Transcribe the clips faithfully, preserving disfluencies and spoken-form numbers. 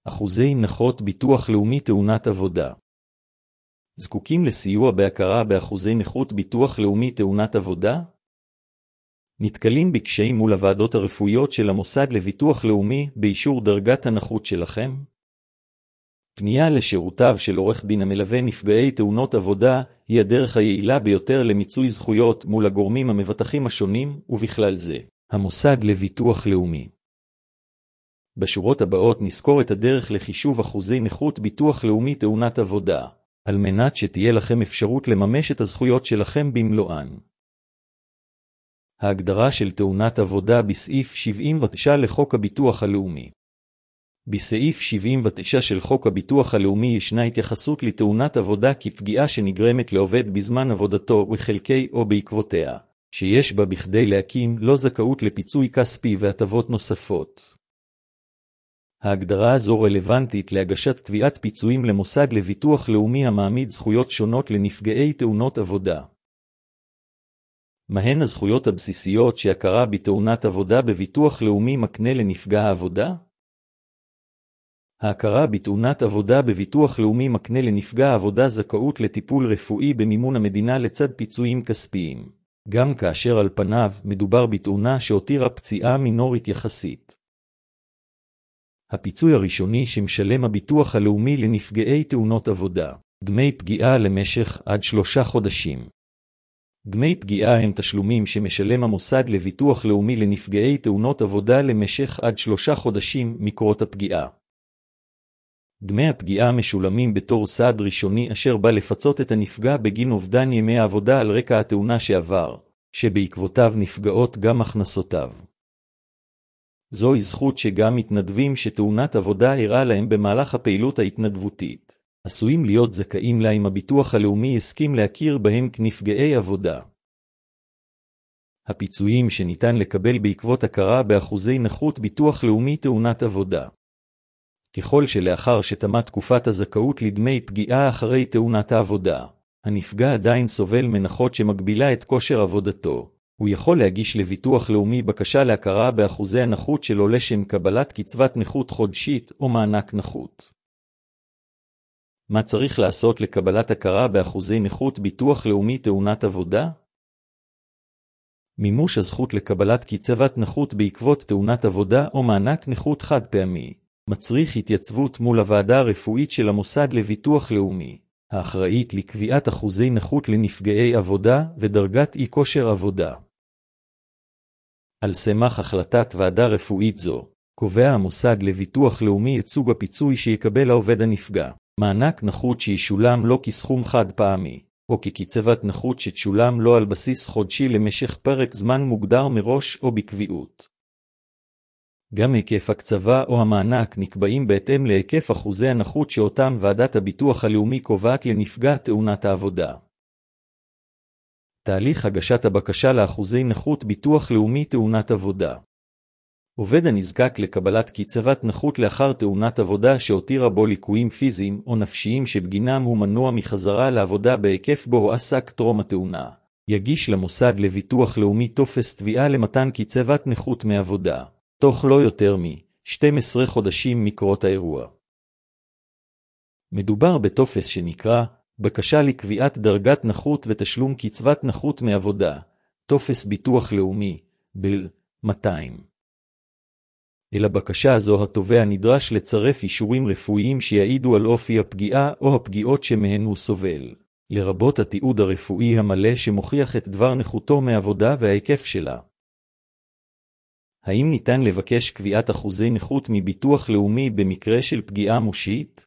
אחוזי נכות ביטוח לאומי תאונת עבודה. זקוקים לסיוע בהכרה באחוזי נכות ביטוח לאומי תאונת עבודה? נתקלים בקשיים מול הוועדות הרפואיות של המוסד לביטוח לאומי באישור דרגת הנכות שלכם? פנייה לשירותיו של עורך דין המלווה נפגעי תאונות עבודה היא הדרך היעילה ביותר למיצוי זכויות מול הגורמים המבטחים השונים, ובכלל זה המוסד לביטוח לאומי. בשורות הבאות נזכור את הדרך לחישוב אחוזי נכות ביטוח לאומי תאונת עבודה, על מנת שתהיה לכם אפשרות לממש את הזכויות שלכם במלואן. ההגדרה של תאונת עבודה בסעיף שבעים ותשע לחוק הביטוח הלאומי. בסעיף שבעים ותשע של חוק הביטוח הלאומי ישנה התייחסות לתאונת עבודה כפגיעה שנגרמת לעובד בזמן עבודתו בחלקי או בעקבותיה, שיש בה בכדי להקים לו זכאות לפיצוי כספי והטבות נוספות. ההגדרה הזו רלוונטית להגשת תביעת פיצויים למוסד לביטוח לאומי המעמיד זכויות שונות לנפגעי תאונות עבודה. מהן הזכויות הבסיסיות שהכרה בתאונת עבודה בביטוח לאומי מקנה לנפגע העבודה? ההכרה בתאונת עבודה בביטוח לאומי מקנה לנפגע העבודה זכאות לטיפול רפואי במימון המדינה לצד פיצויים כספיים, גם כאשר על פניו מדובר בתאונה שהותירה פציעה מינורית יחסית. הפיצוי הראשוני שמשלם הביטוח הלאומי לנפגעי תאונות עבודה, דמי פגיעה למשך עד שלושה חודשים. דמי פגיעה הם תשלומים שמשלם המוסד לביטוח לאומי לנפגעי תאונות עבודה למשך עד שלושה חודשים מקרות הפגיעה. דמי הפגיעה משולמים בתור סעד ראשוני אשר בא לפצות את הנפגע בגין אובדן ימי העבודה על רקע התאונה שעבר, שבעקבותיו נפגעות גם הכנסותיו. זוהי זכות שגם מתנדבים שתאונת עבודה אירעה להם במהלך הפעילות ההתנדבותית, עשויים להיות זכאים לה אם הביטוח הלאומי הסכים להכיר בהם כנפגעי עבודה. הפיצויים שניתן לקבל בעקבות הכרה באחוזי נכות ביטוח לאומי תאונת עבודה. ככל שלאחר שתמה תקופת הזכאות לדמי פגיעה אחרי תאונת העבודה, הנפגע עדיין סובל מנכות שמגבילה את כושר עבודתו, הוא יכול להגיש לביטוח לאומי בקשה להכרה באחוזי הנכות שלו לשם קבלת קצבת נכות חודשית או מענק נכות. מה צריך לעשות לקבלת הכרה באחוזי נכות ביטוח לאומי תאונת עבודה? מימוש הזכות לקבלת קצבת נכות בעקבות תאונת עבודה או מענק נכות חד פעמי, מצריך התייצבות מול הוועדה הרפואית של המוסד לביטוח לאומי, האחראית לקביעת אחוזי נכות לנפגעי עבודה ודרגת אי כושר עבודה. על סמך החלטת ועדה רפואית זו, קובע המוסד לביטוח לאומי את סוג הפיצוי שיקבל העובד הנפגע, מענק נכות שישולם לא כסכום חד פעמי, או כקצבת נכות שתשולם לא על בסיס חודשי למשך פרק זמן מוגדר מראש או בקביעות. גם היקף הקצבה או המענק נקבעים בהתאם להיקף אחוזי הנכות שאותם ועדת הביטוח הלאומי קובעת לנפגע תאונת העבודה. תהליך הגשת הבקשה לאחוזי נכות ביטוח לאומי תאונת עבודה. עובד הנזקק לקבלת קצבת נכות לאחר תאונת עבודה שהותירה בו ליקויים פיזיים או נפשיים שבגינם הוא מנוע מחזרה לעבודה בהיקף בו הוא עסק טרום התאונה, יגיש למוסד לביטוח לאומי טופס תביעה למתן קצבת נכות מעבודה, תוך לא יותר מ-שנים עשר חודשים מקרות האירוע. מדובר בטופס שנקרא בקשה לקביעת דרגת נכות ותשלום קצבת נכות מעבודה, טופס ביטוח לאומי, בל מאתיים. אל הבקשה הזו התובע נדרש לצרף אישורים רפואיים שיעידו על אופי הפגיעה או הפגיעות שמהן הוא סובל, לרבות התיעוד הרפואי המלא שמוכיח את דבר נכותו מעבודה וההיקף שלה. האם ניתן לבקש קביעת אחוזי נכות מביטוח לאומי במקרה של פגיעה מושית?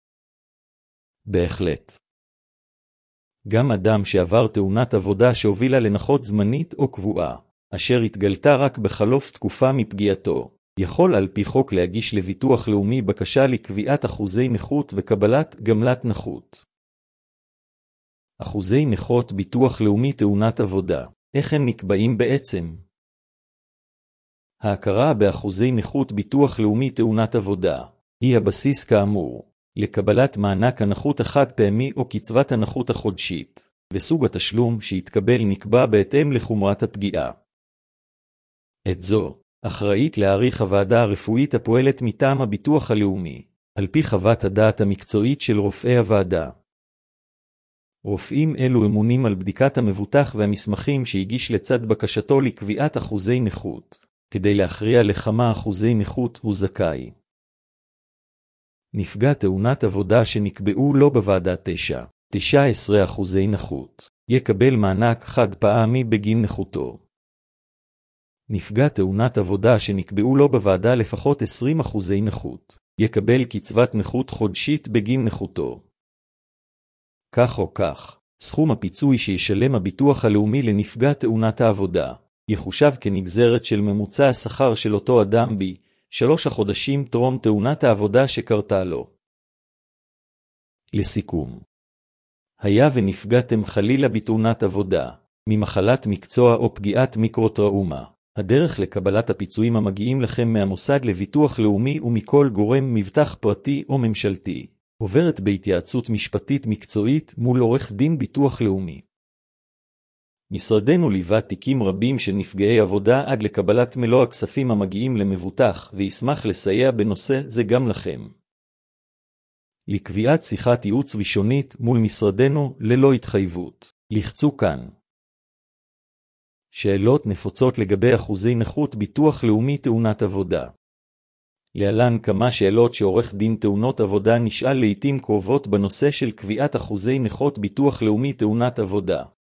בהחלט. גם אדם שעבר תאונת עבודה שהובילה לנכות זמנית או קבועה, אשר התגלתה רק בחלוף תקופה מפגיעתו, יכול על פי חוק להגיש לביטוח לאומי בקשה לקביעת אחוזי נכות וקבלת גמלת נכות. אחוזי נכות ביטוח לאומי תאונת עבודה, איך הם נקבעים בעצם? ההכרה באחוזי נכות ביטוח לאומי תאונת עבודה היא הבסיס כאמור לקבלת מענק הנכות החד פעמי או קצבת הנכות החודשית, וסוג התשלום שהתקבל נקבע בהתאם לחומרת הפגיעה. את זו אחראית להעריך הוועדה הרפואית הפועלת מטעם הביטוח הלאומי, על פי חוות הדעת המקצועית של רופאי הוועדה. רופאים אלו אמונים על בדיקת המבוטח והמסמכים שהגיש לצד בקשתו לקביעת אחוזי נכות, כדי להכריע לכמה אחוזי נכות הוא זכאי. נפגע תאונת עבודה שנקבעו לו בוועדה תשע, תשע עשרה אחוזי נכות, יקבל מענק חד פעמי בגין נכותו. נפגע תאונת עבודה שנקבעו לו בוועדה לפחות עשרים אחוזי נכות, יקבל קצבת נכות חודשית בגין נכותו. כך או כך, סכום הפיצוי שישלם הביטוח הלאומי לנפגע תאונת העבודה, יחושב כנגזרת של ממוצע השכר של אותו אדם ב שלוש החודשים טרום תאונת העבודה שקרתה לו. לסיכום, היה ונפגעתם חלילה בתאונת עבודה, ממחלת מקצוע או פגיעת מיקרוטראומה, הדרך לקבלת הפיצויים המגיעים לכם מהמוסד לביטוח לאומי ומכל גורם מבטח פרטי או ממשלתי, עוברת בהתייעצות משפטית מקצועית מול עורך דין ביטוח לאומי. משרדנו ליווה תיקים רבים של נפגעי עבודה עד לקבלת מלוא הכספים המגיעים למבוטח, וישמח לסייע בנושא זה גם לכם. לקביעת שיחת ייעוץ ראשונית מול משרדנו ללא התחייבות, לחצו כאן. שאלות נפוצות לגבי אחוזי נכות ביטוח לאומי תאונת עבודה. להלן כמה שאלות שעורך דין תאונות עבודה נשאל לעתים קרובות בנושא של קביעת אחוזי נכות ביטוח לאומי תאונת עבודה.